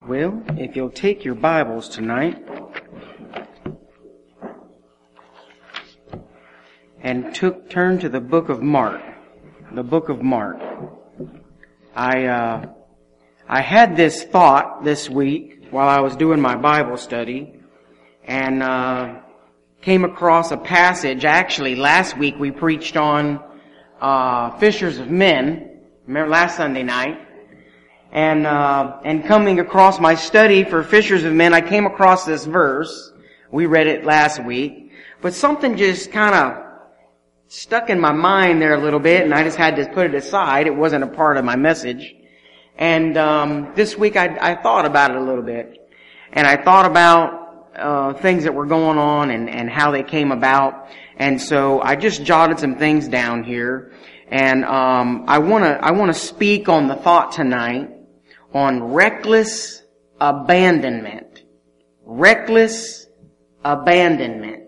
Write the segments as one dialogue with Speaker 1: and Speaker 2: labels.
Speaker 1: Well, if you'll take your Bibles tonight and turn to the book of Mark. The book of Mark. I had this thought this week while I was doing my Bible study and came across a passage. Actually, last week we preached on fishers of men. Remember last Sunday night? And coming across my study for fishers of men, I came across this verse. We read it last week. But something just kind of stuck in my mind there a little bit, and I just had to put it aside. It wasn't a part of my message. And this week I thought about it a little bit. And I thought about things that were going on and how they came about. And so I just jotted some things down here. And I want to speak on the thought tonight on reckless abandonment. Reckless abandonment.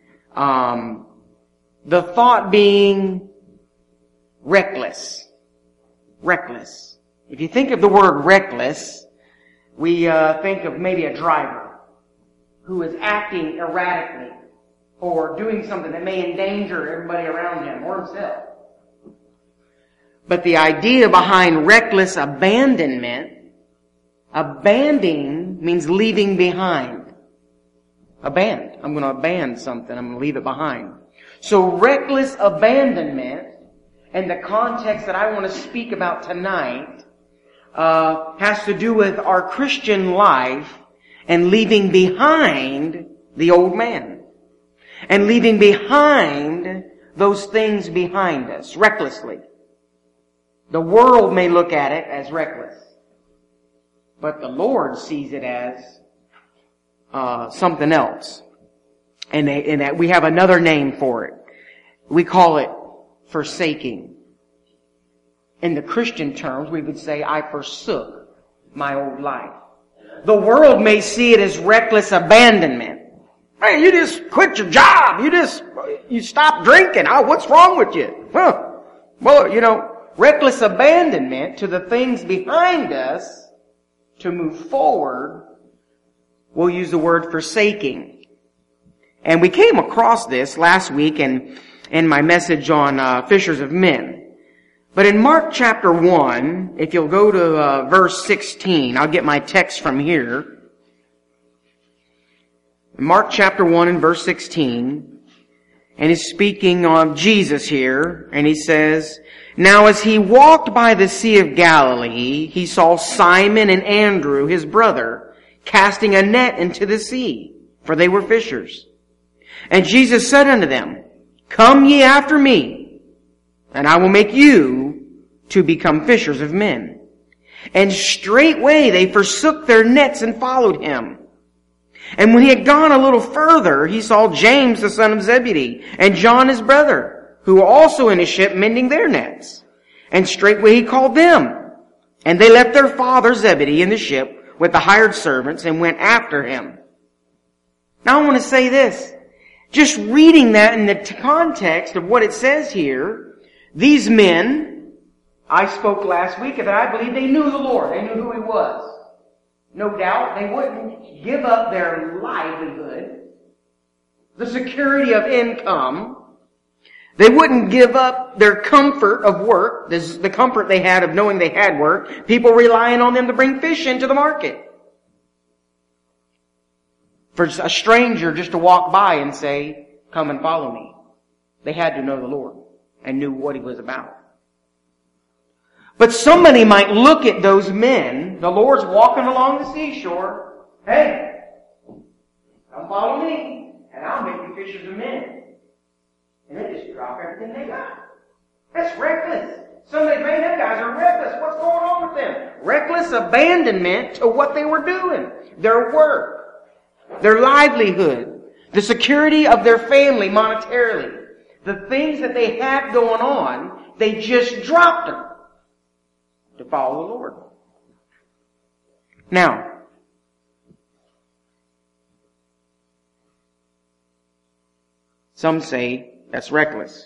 Speaker 1: The thought being reckless. Reckless. If you think of the word reckless, we think of maybe a driver who is acting erratically or doing something that may endanger everybody around him or himself. But the idea behind reckless abandonment, abandoning means leaving behind. Abandon. I'm going to abandon something. I'm going to leave it behind. So reckless abandonment, and the context that I want to speak about tonight, has to do with our Christian life and leaving behind the old man. And leaving behind those things behind us, recklessly. The world may look at it as reckless, but the Lord sees it as something else. And that we have another name for it. We call it forsaking. In the Christian terms, we would say, I forsook my old life. The world may see it as reckless abandonment. Hey, you just quit your job. You stop drinking. Oh, what's wrong with you? Huh. Well, reckless abandonment to the things behind us to move forward, we'll use the word forsaking. And we came across this last week in my message on fishers of men. But in Mark chapter 1, if you'll go to verse 16, I'll get my text from here. Mark chapter 1 and verse 16, and he's speaking of Jesus here, and he says, Now as he walked by the Sea of Galilee, he saw Simon and Andrew, his brother, casting a net into the sea, for they were fishers. And Jesus said unto them, Come ye after me, and I will make you to become fishers of men. And straightway they forsook their nets and followed him. And when he had gone a little further, he saw James the son of Zebedee, and John his brother, who were also in a ship mending their nets. And straightway he called them. And they left their father Zebedee in the ship with the hired servants and went after him. Now I want to say this. Just reading that in the context of what it says here, these men, I spoke last week that I believe they knew the Lord. They knew who He was. No doubt they wouldn't give up their livelihood, the security of income. They wouldn't give up their comfort of work, the comfort they had of knowing they had work, people relying on them to bring fish into the market. For a stranger just to walk by and say, Come and follow me. They had to know the Lord and knew what He was about. But somebody might look at those men, the Lord's walking along the seashore, Hey, come follow me, and I'll make you fishers of men. And they just drop everything they got. That's reckless. Somebody, man, them guys are reckless. What's going on with them? Reckless abandonment to what they were doing. Their work. Their livelihood. The security of their family monetarily. The things that they had going on, they just dropped them to follow the Lord. Now, some say that's reckless.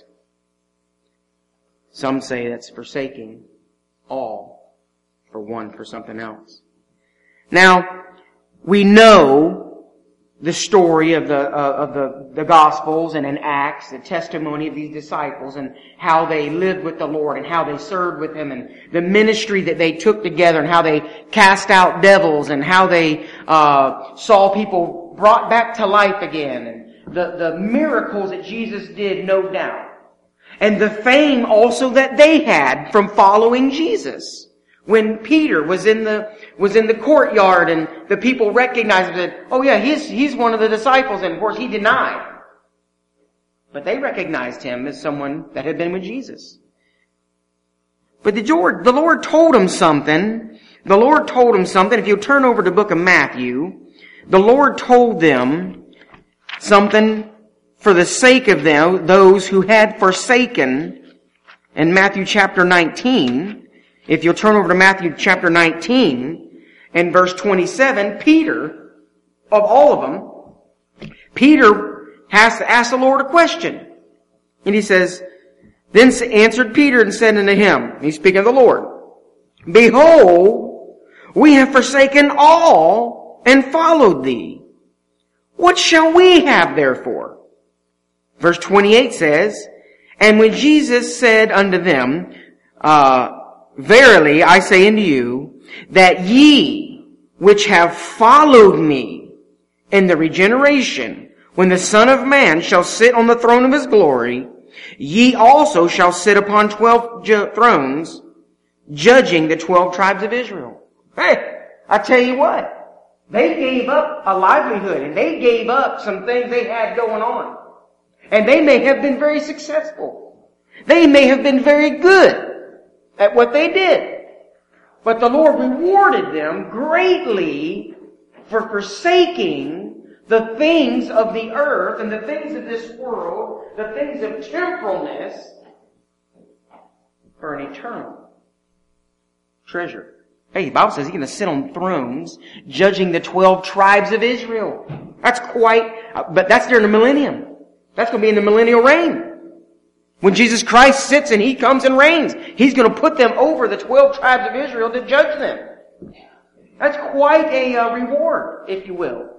Speaker 1: Some say that's forsaking all for one for something else. Now, we know the story of the Gospels and in Acts, the testimony of these disciples and how they lived with the Lord and how they served with Him and the ministry that they took together and how they cast out devils and how they saw people brought back to life again and the miracles that Jesus did, no doubt. And the fame also that they had from following Jesus. When Peter was in the courtyard and the people recognized him and said, oh yeah, he's one of the disciples, and of course he denied. But they recognized him as someone that had been with Jesus. But the Lord told him something. The Lord told him something. If you'll turn over to the book of Matthew, the Lord told them something for the sake of them, those who had forsaken, in Matthew chapter 19. If you'll turn over to Matthew chapter 19 and verse 27, Peter, of all of them, Peter has to ask the Lord a question. And he says, then answered Peter and said unto him, he's speaking of the Lord, behold, we have forsaken all and followed thee. What shall we have therefore? Verse 28 says, and when Jesus said unto them, verily, I say unto you, that ye which have followed me in the regeneration, when the Son of Man shall sit on the throne of His glory, ye also shall sit upon 12 thrones, judging the 12 tribes of Israel. Hey, I tell you what, they gave up a livelihood, and they gave up some things they had going on. And they may have been very successful. They may have been very good at what they did. But the Lord rewarded them greatly for forsaking the things of the earth and the things of this world, the things of temporalness, for an eternal treasure. Hey, the Bible says He's going to sit on thrones judging the 12 tribes of Israel. That's but that's during the millennium. That's going to be in the millennial reign. When Jesus Christ sits and He comes and reigns, He's going to put them over the 12 tribes of Israel to judge them. That's quite a reward, if you will.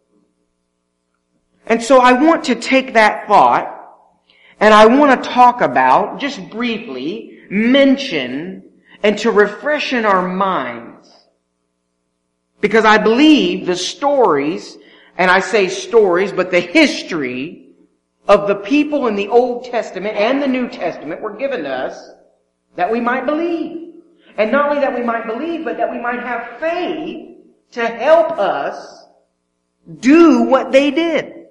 Speaker 1: And so I want to take that thought and I want to talk about, just briefly, mention and to refresh in our minds. Because I believe the stories, and I say stories, but the history of the people in the Old Testament and the New Testament were given to us that we might believe. And not only that we might believe, but that we might have faith to help us do what they did.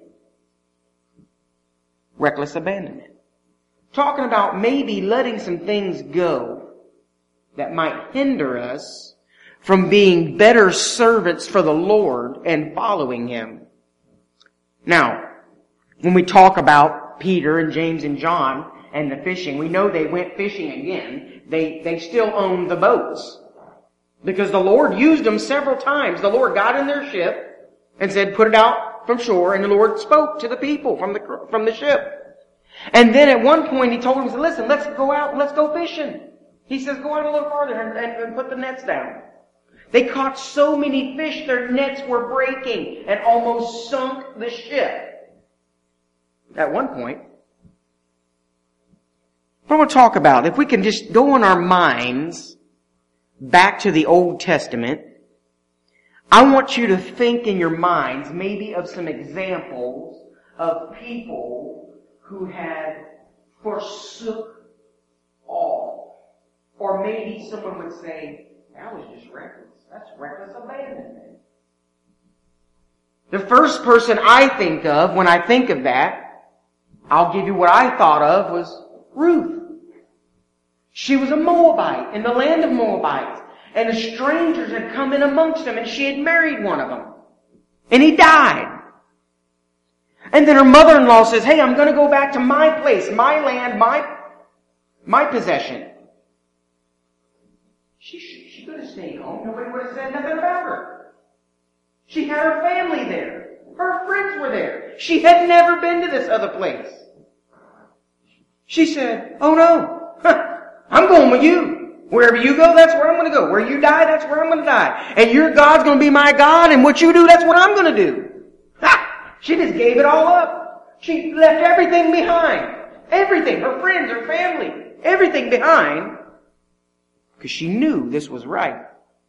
Speaker 1: Reckless abandonment. Talking about maybe letting some things go that might hinder us from being better servants for the Lord and following Him. Now, when we talk about Peter and James and John and the fishing, we know they went fishing again. They still owned the boats. Because the Lord used them several times. The Lord got in their ship and said, put it out from shore, and the Lord spoke to the people from the ship. And then at one point He told them, listen, let's go out and let's go fishing. He says, go out a little farther and put the nets down. They caught so many fish, their nets were breaking and almost sunk the ship. At one point, what I want to talk about, if we can just go in our minds back to the Old Testament, I want you to think in your minds maybe of some examples of people who had forsook all. Or maybe someone would say, that was just reckless. That's reckless abandonment. The first person I think of when I think of that, I'll give you what I thought of, was Ruth. She was a Moabite in the land of Moabites. And the strangers had come in amongst them, and she had married one of them. And he died. And then her mother-in-law says, hey, I'm going to go back to my place, my land, my possession. She could have stayed home. Nobody would have said nothing about her. She had her family there. Her friends were there. She had never been to this other place. She said, oh no, I'm going with you. Wherever you go, that's where I'm going to go. Where you die, that's where I'm going to die. And your God's going to be my God, and what you do, that's what I'm going to do. Ha! She just gave it all up. She left everything behind. Everything. Her friends, her family. Everything behind. Because she knew this was right.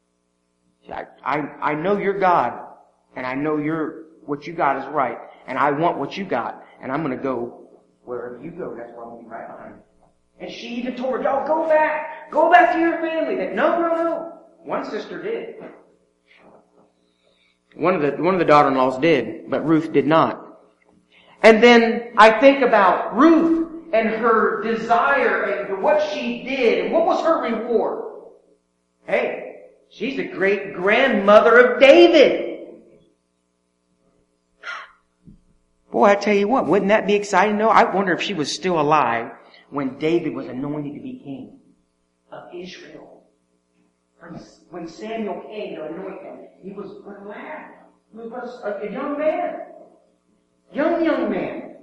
Speaker 1: I know you're God. And I know what you got is right. And I want what you got. And I'm going to go wherever you go. That's where I'm going to be right behind you. And she even told her, y'all go back. Go back to your family. That no. One sister did. One of the daughter-in-laws did, but Ruth did not. And then I think about Ruth and her desire and what she did and what was her reward. Hey, she's the great grandmother of David. Boy, I tell you what, wouldn't that be exciting? No, I wonder if she was still alive when David was anointed to be king of Israel. When Samuel came to anoint him, he was a lad. He was a young man. Young man.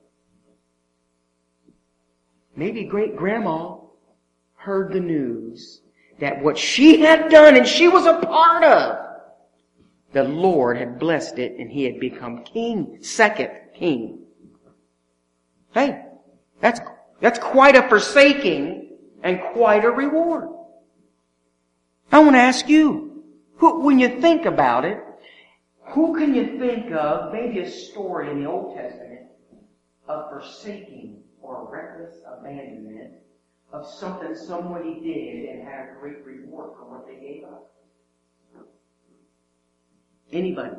Speaker 1: Maybe great-grandma heard the news that what she had done and she was a part of, the Lord had blessed it and he had become king, second king. Hey, that's quite a forsaking and quite a reward. I want to ask you, when you think about it, who can you think of, maybe a story in the Old Testament, of forsaking or reckless abandonment of something somebody did and had a great reward for what they gave up? Anybody?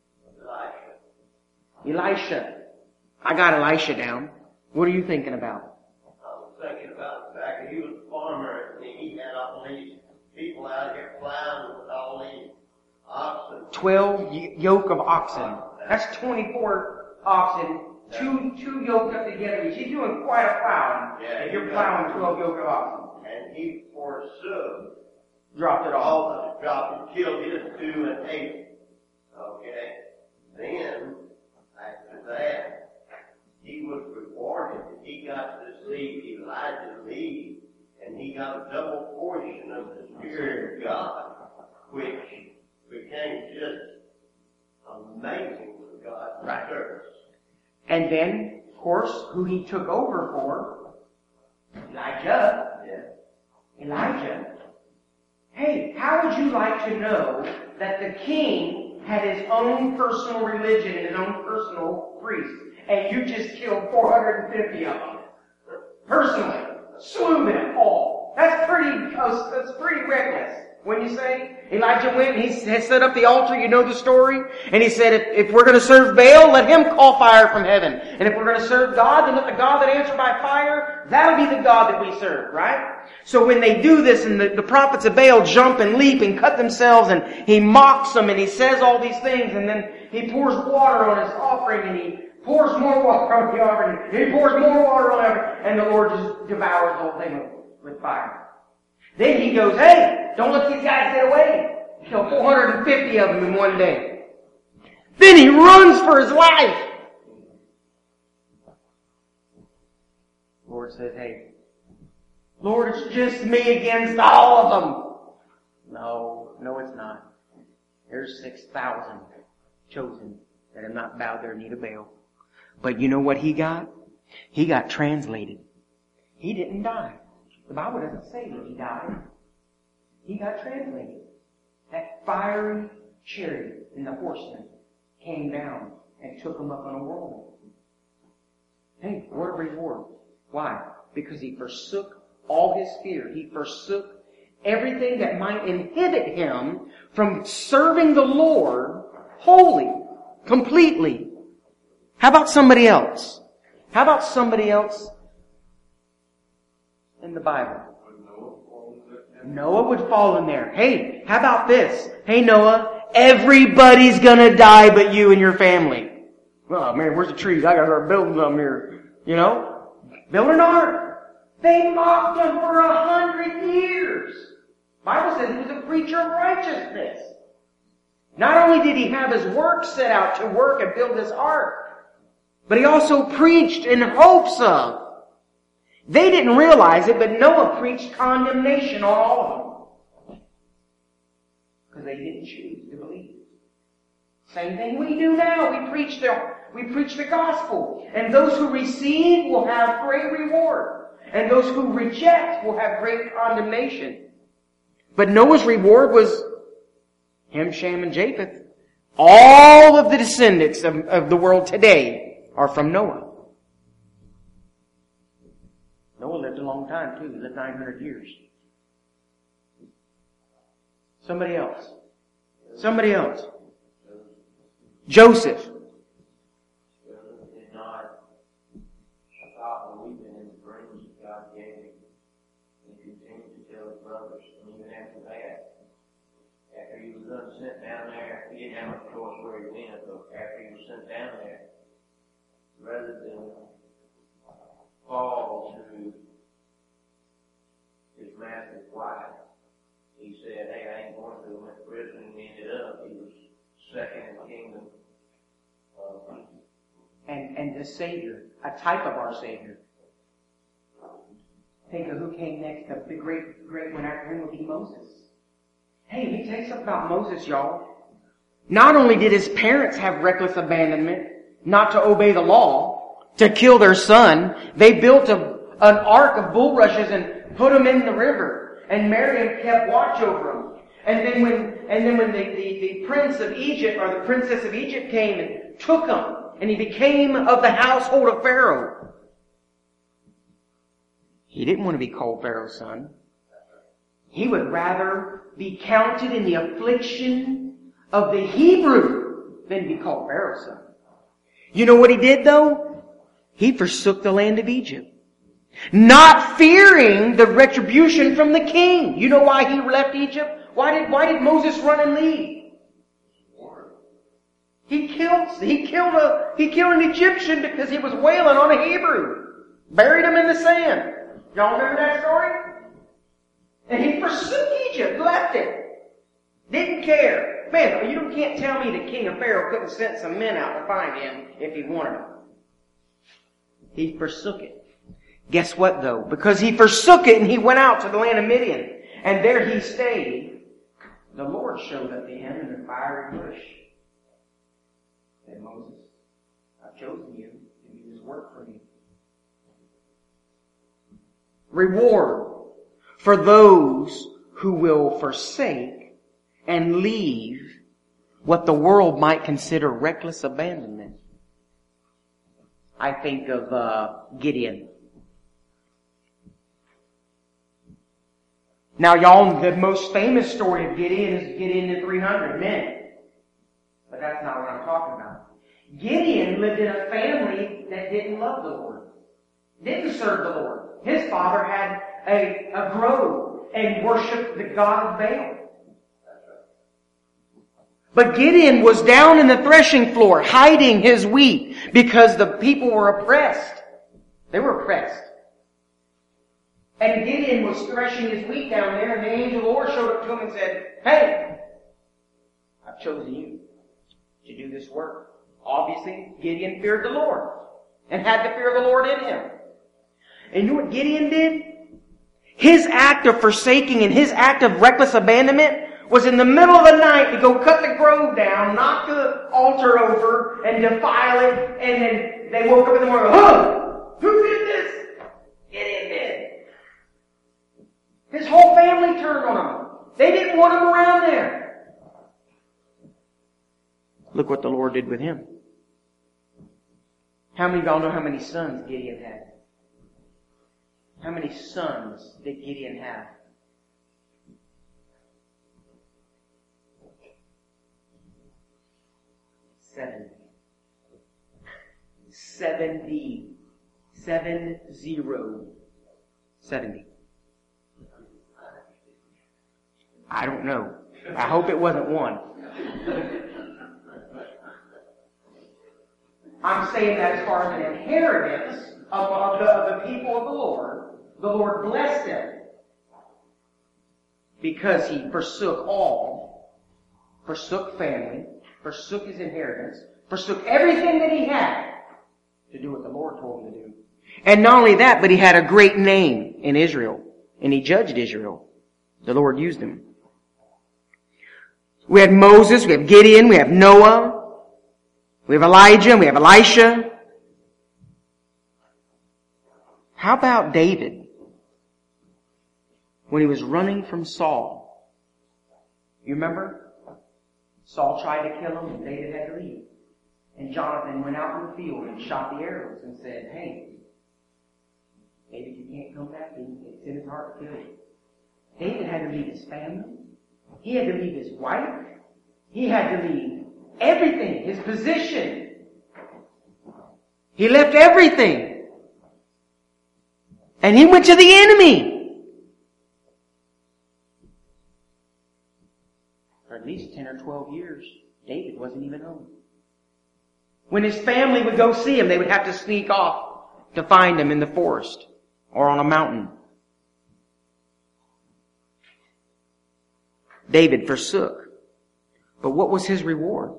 Speaker 1: Elisha. I got Elisha down. What are you thinking about?
Speaker 2: I was thinking about the fact that he was a farmer and he had all these people out here plowing with all these oxen.
Speaker 1: 12 yoke of oxen. That's 24 oxen. Two yoked up together. He's doing quite a plowing.
Speaker 2: Yeah,
Speaker 1: if you're plowing 12 yoke of oxen.
Speaker 2: And he forsook.
Speaker 1: Dropped it all.
Speaker 2: Dropped and killed his 2 and 8. Okay. Then, after that, he was rewarded. He got to see Elijah leave, and he got a double portion of the Spirit of God, which became just amazing for God's service.
Speaker 1: And then, of course, who he took over for? Elijah.
Speaker 2: Yeah.
Speaker 1: Elijah. Hey, how would you like to know that the king had his own personal religion and his own personal priest, and you just killed 450 of them? Personally. Slew them all. That's pretty reckless. When you say Elijah went and he had set up the altar, you know the story? And he said, if we're going to serve Baal, let him call fire from heaven. And if we're going to serve God, then let the God that answers by fire, that'll be the God that we serve, right? So when they do this and the prophets of Baal jump and leap and cut themselves and he mocks them and he says all these things and then he pours water on his offering and he pours more water on the offering and he pours more water on it and the Lord just devours the whole thing with fire. Then he goes, hey, don't let these guys get away. He killed 450 of them in one day. Then he runs for his life. The Lord says, hey, Lord, it's just me against all of them. No, it's not. There's 6,000 chosen that have not bowed their knee to Baal. But you know what he got? He got translated. He didn't die. The Bible doesn't say that he died. He got translated. That fiery chariot and the horsemen came down and took him up on a whirlwind. Hey, what a reward. Why? Because he forsook all his fear. He forsook everything that might inhibit him from serving the Lord wholly, completely. How about somebody else? How about somebody else in the Bible? Noah would fall in there. Hey, how about this? Hey, Noah, everybody's gonna die but you and your family. Oh man, where's the trees? I gotta start building something here. You know? Build an ark. They mocked him for 100 years. The Bible says he was a preacher of righteousness. Not only did he have his work set out to work and build this ark, but he also preached in hopes of. They didn't realize it, but Noah preached condemnation on all of them. Because they didn't choose to believe. Same thing we do now. We preach the gospel. And those who receive will have great reward. And those who reject will have great condemnation. But Noah's reward was Ham, Shem, and Japheth. All of the descendants of the world today are from Noah. Noah lived a long time too. He lived 900 years. Somebody else. Joseph.
Speaker 2: Did not stop believing in the dreams that God gave him. He continued to tell his brothers, and even after that, after he was sent down there, he didn't have much choice where he went, but after he was sent down there, rather than fall to his master's wife, he said, hey, I ain't going to. Went to prison and ended up, he was second in the kingdom.
Speaker 1: And the Savior, a type of our Savior. Think of who came next. The great one after him would be Moses. Hey, let me tell you something about Moses, y'all. Not only did his parents have reckless abandonment, not to obey the law, to kill their son, they built an ark of bulrushes and put him in the river. And Miriam kept watch over him. And then when the prince of Egypt or the princess of Egypt came and took him, and he became of the household of Pharaoh, he didn't want to be called Pharaoh's son. He would rather be counted in the affliction of the Hebrew than be called Pharaoh's son. You know what he did though? He forsook the land of Egypt. Not fearing the retribution from the king. You know why he left Egypt? Why did Moses run and leave? He killed an Egyptian because he was wailing on a Hebrew. Buried him in the sand. Y'all remember that story? And he forsook Egypt, left it. Didn't care. Man, you can't tell me the king of Pharaoh couldn't send some men out to find him if he wanted him. He forsook it. Guess what though? Because he forsook it and he went out to the land of Midian. And there he stayed. The Lord showed up to him in the fiery bush. Said, Moses, I've chosen you to do this work for me. Reward for those who will forsake and leave what the world might consider reckless abandonment. I think of Gideon. Now y'all, the most famous story of Gideon is Gideon and 300 men. But that's not what I'm talking about. Gideon lived in a family that didn't love the Lord. Didn't serve the Lord. His father had a grove and worshipped the god of Baal. But Gideon was down in the threshing floor, hiding his wheat because the people were oppressed. They were oppressed. And Gideon was threshing his wheat down there, and the angel of the Lord showed up to him and said, hey, I've chosen you to do this work. Obviously, Gideon feared the Lord and had the fear of the Lord in him. And you know what Gideon did? His act of forsaking and his act of reckless abandonment was in the middle of the night to go cut the grove down, knock the altar over, and defile it, and then they woke up in the morning, oh, who did this? Gideon did. His whole family turned on him. They didn't want him around there. Look what the Lord did with him. How many of y'all know how many sons Gideon had? How many sons did Gideon have? 70. 70. I don't know. I hope it wasn't one. I'm saying that as far as an inheritance of the people of the Lord blessed them. Because he forsook all, forsook family, forsook his inheritance, forsook everything that he had to do what the Lord told him to do. And not only that, but he had a great name in Israel. And he judged Israel. The Lord used him. We had Moses, we have Gideon, we have Noah, we have Elijah, and we have Elisha. How about David? When he was running from Saul. You remember? Saul tried to kill him and David had to leave. And Jonathan went out in the field and shot the arrows and said, hey, David, you can't come back. It's in his heart to kill you. David had to leave his family. He had to leave his wife. He had to leave everything, his position. He left everything. And he went to the enemy. For at least 10 or 12 years, David wasn't even home. When his family would go see him, they would have to sneak off to find him in the forest or on a mountain. David forsook. But what was his reward?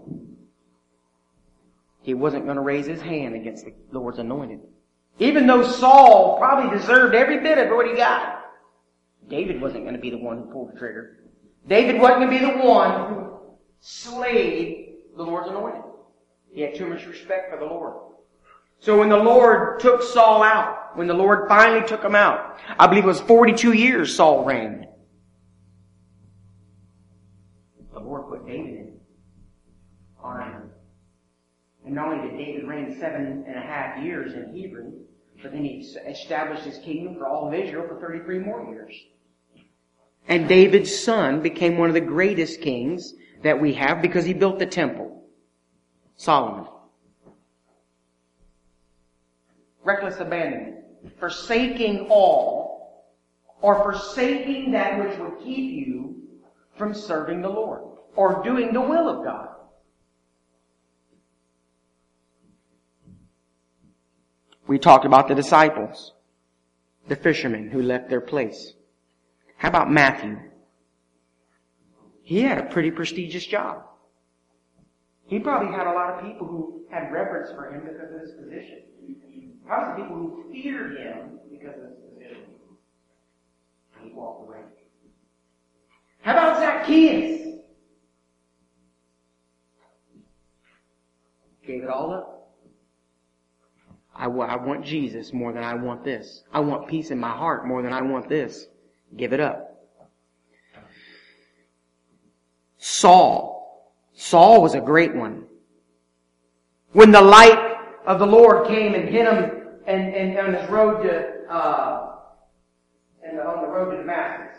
Speaker 1: He wasn't going to raise his hand against the Lord's anointed. Even though Saul probably deserved every bit of what he got, David wasn't going to be the one who pulled the trigger. David wasn't going to be the one who slayed the Lord's anointed. He had too much respect for the Lord. So when the Lord took Saul out, when the Lord finally took him out, I believe it was 42 years Saul reigned. The Lord put David in on him. And not only did David reign 7.5 years in Hebron, but then he established his kingdom for all of Israel for 33 more years. And David's son became one of the greatest kings that we have because he built the temple. Solomon. Reckless abandonment. Forsaking all, or forsaking that which would keep you from serving the Lord, or doing the will of God. We talked about the disciples, the fishermen who left their place. How about Matthew? He had a pretty prestigious job. He probably had a lot of people who had reverence for him because of his position. How about the people who feared him because of his position? He walked away. How about Zacchaeus? Gave it all up. I want Jesus more than I want this. I want peace in my heart more than I want this. Give it up. Saul was a great one. When the light of the Lord came and hit him and on his road to on the road to Damascus,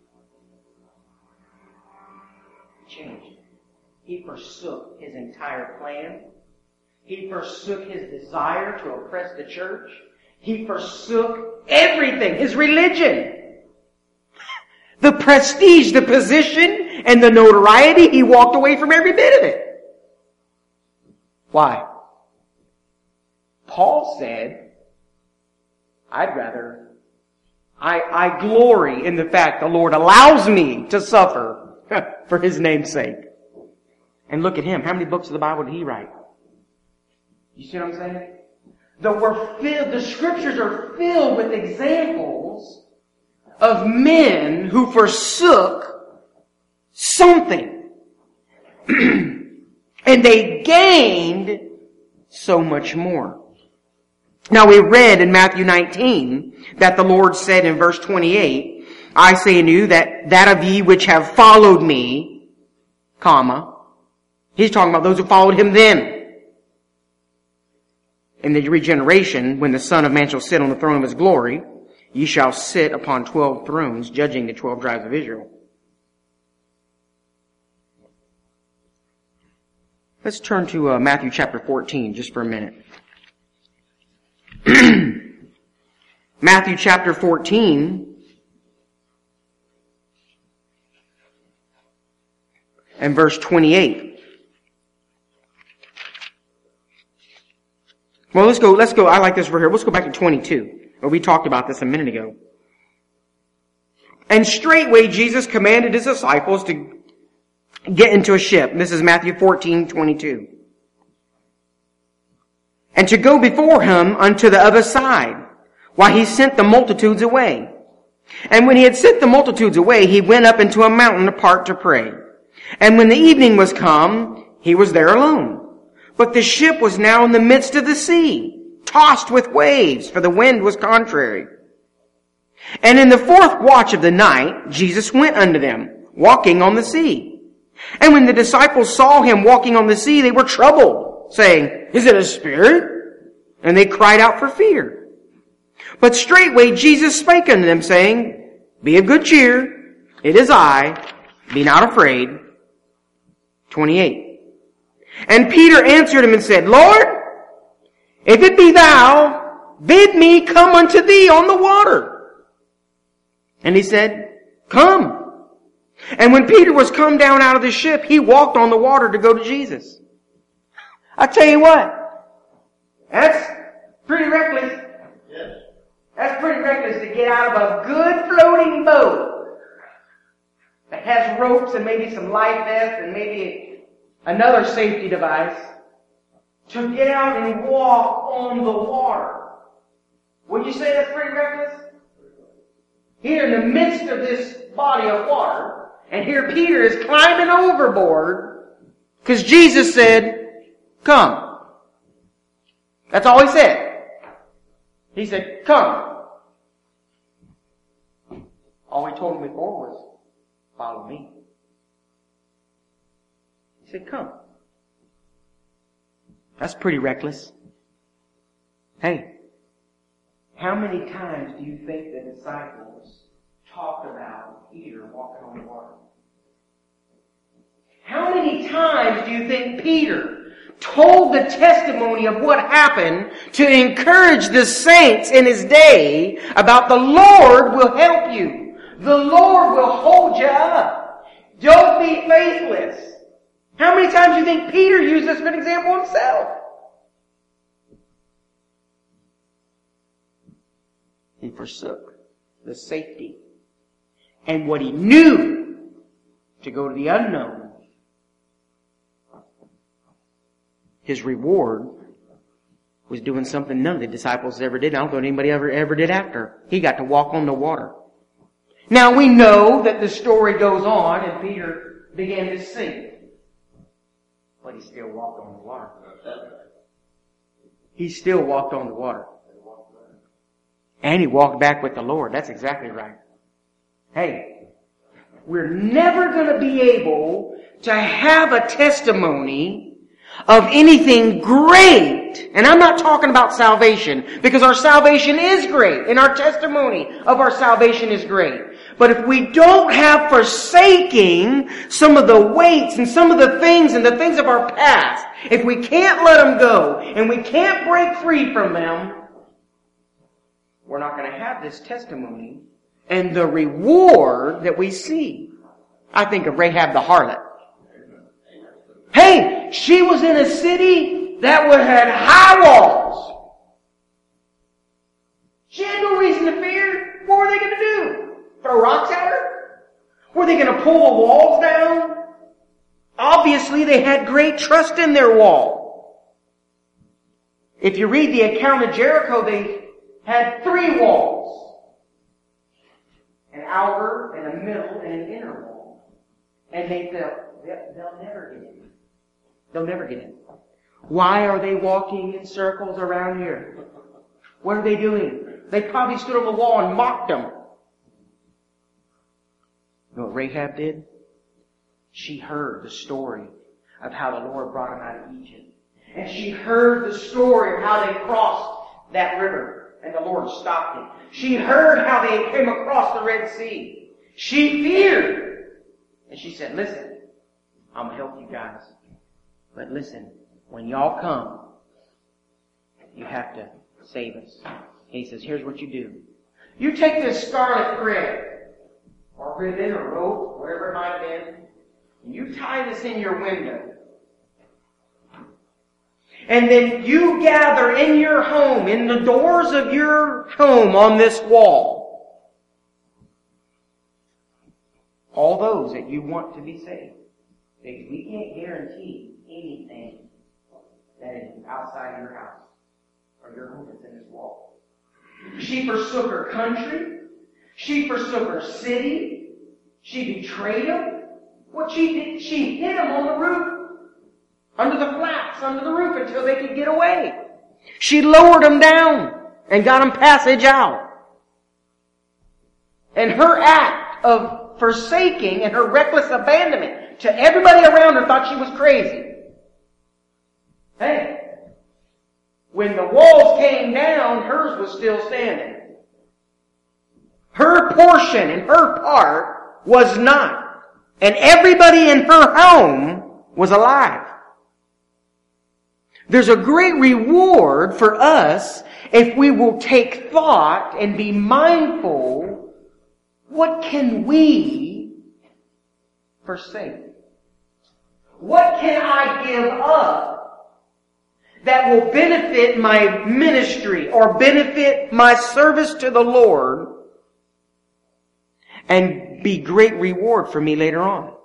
Speaker 1: he changed. He forsook his entire plan. He forsook his desire to oppress the church. He forsook everything, his religion. The prestige, the position, and the notoriety, he walked away from every bit of it. Why? Paul said, I glory in the fact the Lord allows me to suffer for His name's sake. And look at him. How many books of the Bible did he write? You see what I'm saying? The scriptures are filled with examples of men who forsook something. And they gained so much more. Now we read in Matthew 19 that the Lord said in verse 28, I say unto you that of ye which have followed me, comma, he's talking about those who followed him then. In the regeneration, when the Son of Man shall sit on the throne of his glory, ye shall sit upon 12 thrones, judging the 12 tribes of Israel. Let's turn to Matthew chapter 14 just for a minute. Matthew chapter 14 and verse 28. Well, let's go. I like this over here. Let's go back to 22. Well, we talked about this a minute ago. And straightway Jesus commanded his disciples to get into a ship. This is Matthew 14:22. And to go before him unto the other side, while he sent the multitudes away. And when he had sent the multitudes away, he went up into a mountain apart to pray. And when the evening was come, he was there alone. But the ship was now in the midst of the sea, tossed with waves, for the wind was contrary. And in the fourth watch of the night, Jesus went unto them, walking on the sea. And when the disciples saw him walking on the sea, they were troubled, saying, Is it a spirit? And they cried out for fear. But straightway Jesus spake unto them, saying, Be of good cheer, it is I, be not afraid. 28. And Peter answered him and said, Lord, if it be thou, bid me come unto thee on the water. And he said, Come. And when Peter was come down out of the ship, he walked on the water to go to Jesus. I tell you what, that's pretty reckless.
Speaker 2: Yes.
Speaker 1: That's pretty reckless to get out of a good floating boat that has ropes and maybe some life vests and maybe another safety device to get out and walk on the water. Would you say that's pretty reckless? Here in the midst of this body of water, and here Peter is climbing overboard because Jesus said, Come. That's all he said. He said, Come. All he told him before was, Follow me. He said, Come. That's pretty reckless. Hey, how many times do you think the disciples talked about Peter walking on the water? How many times do you think Peter told the testimony of what happened to encourage the saints in his day about the Lord will help you? The Lord will hold you up. Don't be faithless. How many times do you think Peter used this as an example himself? He forsook the safety and what he knew to go to the unknown. His reward was doing something none of the disciples ever did. I don't think anybody ever did after. He got to walk on the water. Now we know that the story goes on and Peter began to sink. But he still walked on the water. He still walked on the water. And he walked back with the Lord. That's exactly right. Hey, we're never going to be able to have a testimony of anything great. And I'm not talking about salvation, because our salvation is great, and our testimony of our salvation is great. But if we don't have forsaking some of the weights and some of the things and the things of our past, if we can't let them go, and we can't break free from them, we're not going to have this testimony and the reward that we see. I think of Rahab the harlot. Hey, she was in a city that had high walls. She had no reason to fear. What were they going to do? Throw rocks at her? Were they going to pull the walls down? Obviously, they had great trust in their wall. If you read the account of Jericho, they had 3 walls. An outer, and a middle, and an inner wall. And they felt, they'll never get in. They'll never get in. Why are they walking in circles around here? What are they doing? They probably stood on the wall and mocked them. You know what Rahab did? She heard the story of how the Lord brought them out of Egypt. And she heard the story of how they crossed that river and the Lord stopped it. She heard how they came across the Red Sea. She feared. And she said, listen, I'm going to help you guys. But listen, when y'all come, you have to save us. And he says, here's what you do. You take this scarlet thread, or ribbon, or rope, whatever it might have been, and you tie this in your window. And then you gather in your home, in the doors of your home on this wall, all those that you want to be saved. Because we can't guarantee anything that is outside your house or your home that's in this wall. She forsook her country. She forsook her city. She betrayed him. What she did, she hid him on the roof, under the flaps, under the roof until they could get away. She lowered him down and got him passage out. And her act of forsaking and her reckless abandonment to everybody around her thought she was crazy. Hey, when the walls came down, hers was still standing. Her portion and her part was not. And everybody in her home was alive. There's a great reward for us if we will take thought and be mindful, what can we forsake? What can I give up that will benefit my ministry or benefit my service to the Lord and be great reward for me later on?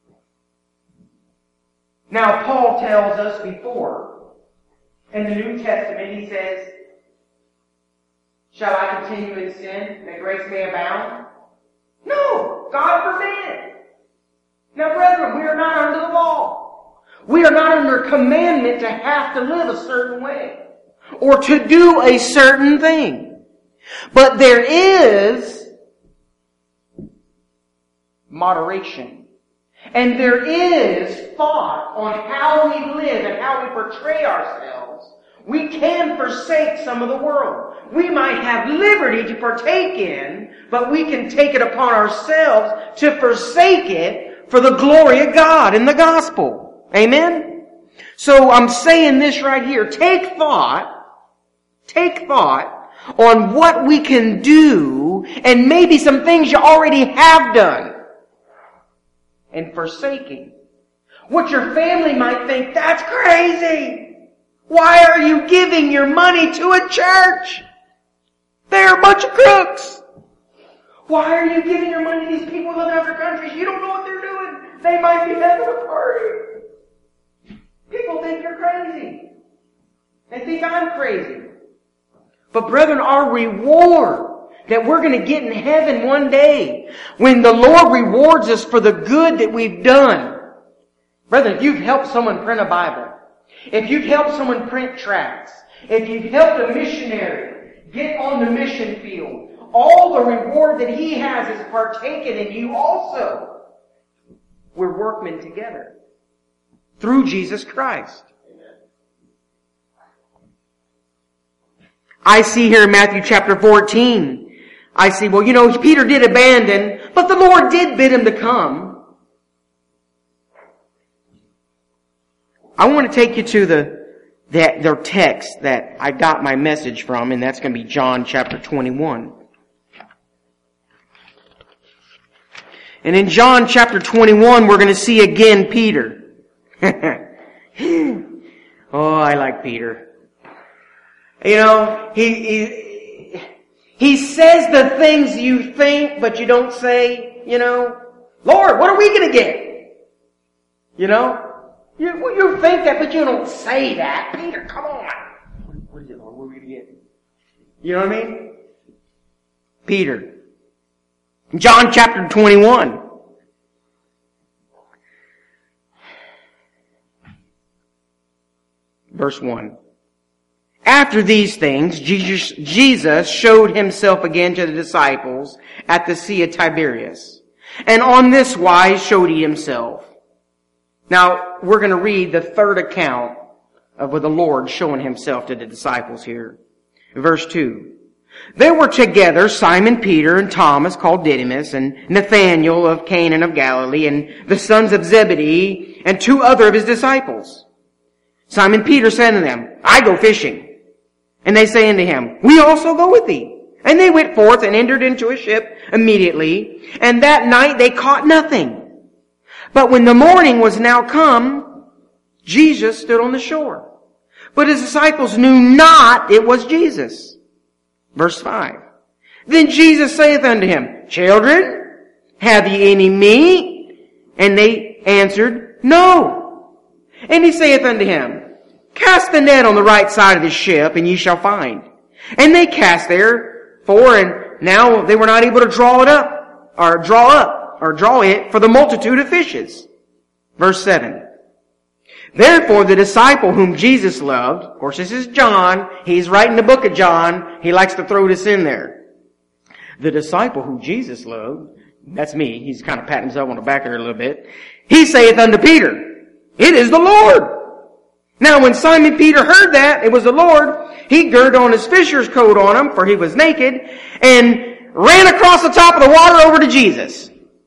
Speaker 1: Now, Paul tells us before, in the New Testament, he says, shall I continue in sin that grace may abound? No, God forbid. Now, brethren, we are not under the law. We are not under commandment to have to live a certain way or to do a certain thing. But there is moderation. And there is thought on how we live and how we portray ourselves. We can forsake some of the world. We might have liberty to partake in, but we can take it upon ourselves to forsake it for the glory of God in the gospel. Amen? So I'm saying this right here. Take thought on what we can do and maybe some things you already have done. And forsaking. What your family might think, that's crazy. Why are you giving your money to a church? They're a bunch of crooks. Why are you giving your money to these people living in other countries? You don't know what they're doing. They might be having a party. People think you're crazy. They think I'm crazy. But brethren, our reward that we're going to get in heaven one day, when the Lord rewards us for the good that we've done. Brethren, if you've helped someone print a Bible, if you've helped someone print tracts, if you've helped a missionary get on the mission field, all the reward that he has is partaken in you also. We're workmen together through Jesus Christ. I see here in Matthew chapter 14, I see, well, Peter did abandon, but the Lord did bid him to come. I want to take you to their text that I got my message from, and that's going to be John chapter 21. And in John chapter 21, we're going to see again Peter. Oh, I like Peter. He says the things you think, but you don't say, Lord, what are we going to get? You think that, but you don't say that. Peter, come on. What is it, Lord? What are we going to get? You know what I mean? Peter. John chapter 21. Verse 1. After these things, Jesus showed himself again to the disciples at the Sea of Tiberias. And on this wise showed he himself. Now, we're going to read the third account of the Lord showing himself to the disciples here. Verse 2. There were together Simon Peter and Thomas called Didymus and Nathanael of Cana of Galilee and the sons of Zebedee and two other of his disciples. Simon Peter said to them, I go fishing. And they say unto him, we also go with thee. And they went forth and entered into a ship immediately. And that night they caught nothing. But when the morning was now come, Jesus stood on the shore. But his disciples knew not it was Jesus. Verse 5. Then Jesus saith unto him, Children, have ye any meat? And they answered, No. And he saith unto him, Cast the net on the right side of the ship, and ye shall find. And they cast there, before, and now they were not able to draw it for the multitude of fishes. Verse 7. Therefore the disciple whom Jesus loved, of course this is John, he's writing the book of John, he likes to throw this in there. The disciple whom Jesus loved, that's me, he's kind of patting himself on the back there a little bit, he saith unto Peter, it is the Lord. Now when Simon Peter heard that it was the Lord, he girded on his fisher's coat on him, for he was naked, and ran across the top of the water over to Jesus.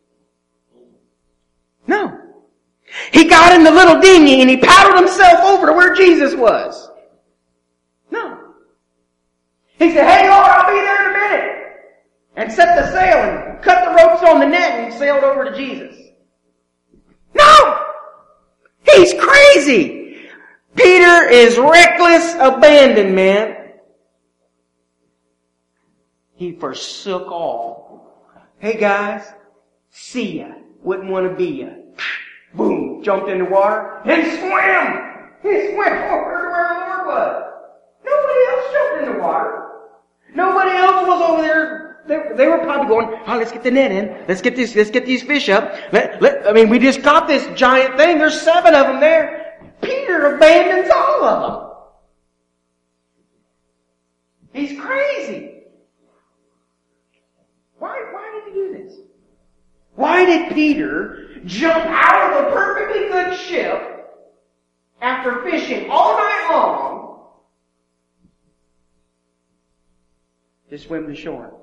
Speaker 1: No. He got in the little dinghy and he paddled himself over to where Jesus was. No. He said, hey Lord, I'll be there in a minute. And set the sail and cut the ropes on the net and sailed over to Jesus. No! He's crazy! Peter is reckless abandonment. He forsook all. Hey guys, see ya. Wouldn't want to be ya. Boom, jumped in the water and swam. He swam over to where the Lord was. Nobody else jumped in the water. Nobody else was over there. They were probably going, oh, let's get the net in. Let's get these fish up. We just got this giant thing. There's 7 of them there. Peter abandons all of them. He's crazy. Why did he do this? Why did Peter jump out of a perfectly good ship after fishing all night long to swim to shore?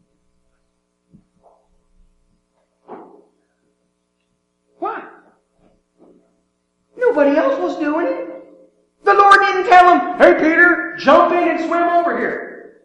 Speaker 1: Why? Nobody else was doing it. The Lord didn't tell him, hey Peter, jump in and swim over here.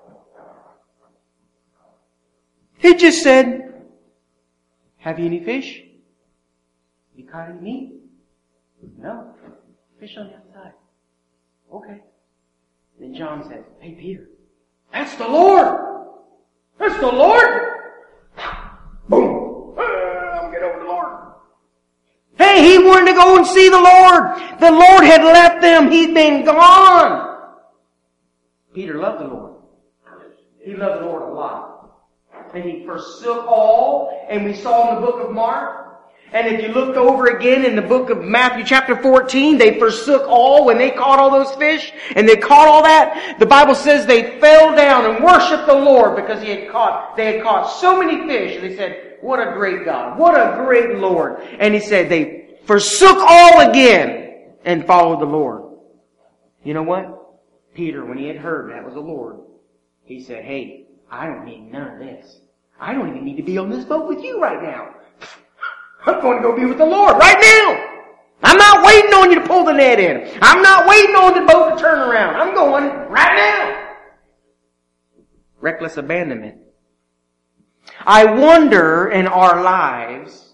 Speaker 1: He just said, have you any fish? You caught any meat? No. Fish on the outside. Okay. Then John says, hey Peter, that's the Lord! That's the Lord! Boom! I'm get over the Lord. Hey, he wanted to go and see the Lord. The Lord had left them. He'd been gone. Peter loved the Lord. He loved the Lord a lot. And he forsook all, and we saw in the book of Mark. And if you looked over again in the book of Matthew chapter 14, they forsook all when they caught all those fish, and they caught all that. The Bible says they fell down and worshiped the Lord because they had caught so many fish. And they said, what a great God, what a great Lord. And he said they forsook all again and followed the Lord. You know what? Peter, when he had heard that was the Lord, he said, hey, I don't need none of this. I don't even need to be on this boat with you right now. I'm going to go be with the Lord right now. I'm not waiting on you to pull the net in. I'm not waiting on the boat to turn around. I'm going right now. Reckless abandonment. I wonder in our lives,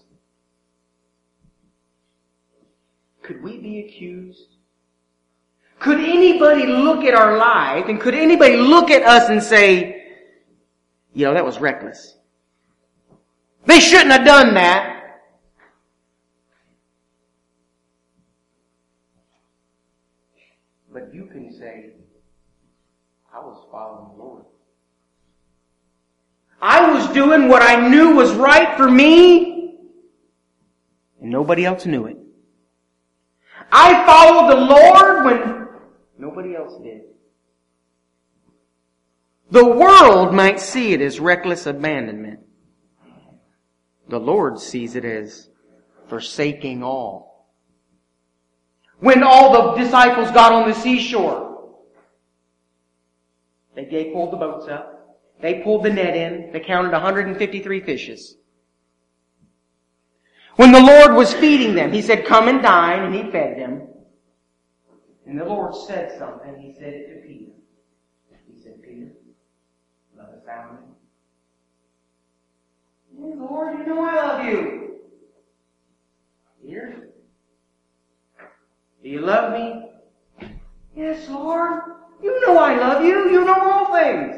Speaker 1: could we be accused? Could anybody look at our life and could anybody look at us and say, that was reckless. They shouldn't have done that. But you can say, I was following the Lord. I was doing what I knew was right for me, and nobody else knew it. I followed the Lord when nobody else did. The world might see it as reckless abandonment. The Lord sees it as forsaking all. When all the disciples got on the seashore, they pulled the boats up. They pulled the net in. They counted 153 fishes. When the Lord was feeding them, He said, come and dine, and He fed them. And the Lord said something. He said it to Peter. He said, Peter, lovest thou me? Yeah, Lord, you know I love you. Peter, do you love me? Yes, Lord. You know I love you. You know all things.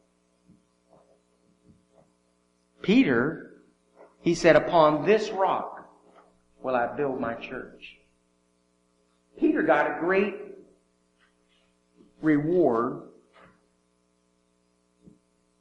Speaker 1: Peter, he said, upon this rock will I build my church. Peter got a great reward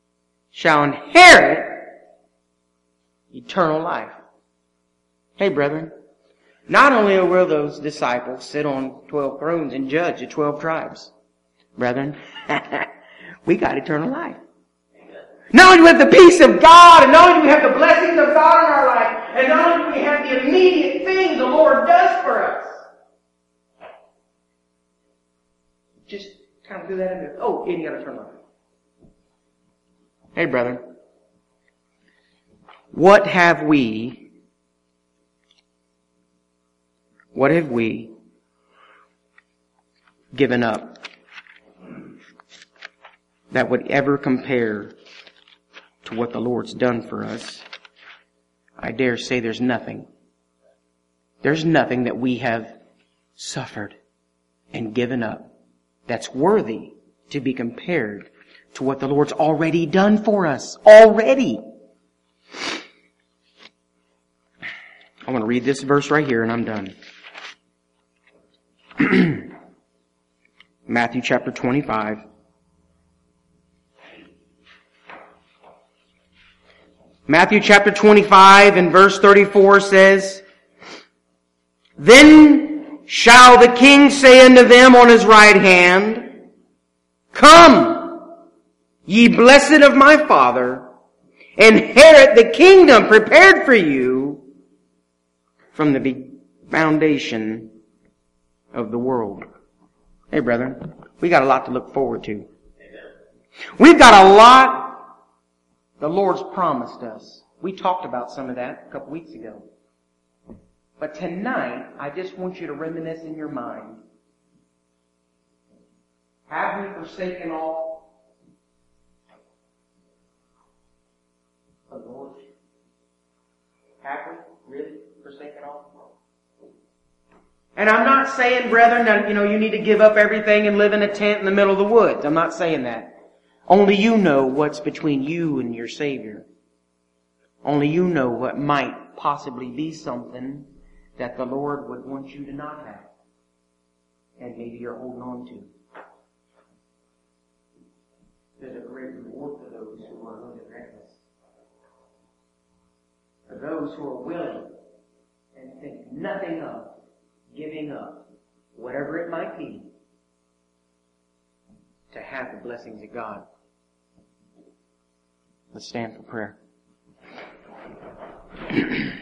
Speaker 1: shall inherit eternal life. Hey, brethren, not only will those disciples sit on 12 thrones and judge the 12 tribes, brethren, we got eternal life. Not only do we have the peace of God, and not only do we have the blessings of God in our life, and not only do we have the immediate things the Lord does for us. Just kind of do that in there. Oh, and you got eternal life. Hey, brethren, what have we given up that would ever compare to what the Lord's done for us? I dare say there's nothing. There's nothing that we have suffered and given up that's worthy to be compared to what the Lord's already done for us. Already. I want to read this verse right here and I'm done. Matthew chapter 25. Matthew chapter 25 and verse 34 says, Then shall the king say unto them on his right hand, Come, ye blessed of my Father, inherit the kingdom prepared for you from the foundation of the world. Hey, brethren, we got a lot to look forward to. We've got a lot the Lord's promised us. We talked about some of that a couple weeks ago. But tonight, I just want you to reminisce in your mind. Have we forsaken all the Lord? Have we really forsaken all? And I'm not saying, brethren, that you need to give up everything and live in a tent in the middle of the woods. I'm not saying that. Only you know what's between you and your Savior. Only you know what might possibly be something that the Lord would want you to not have. And maybe you're holding on to. There's a great reward for those who are willing to reckless. For those who are willing and think nothing of giving up, whatever it might be, to have the blessings of God. Let's stand for prayer.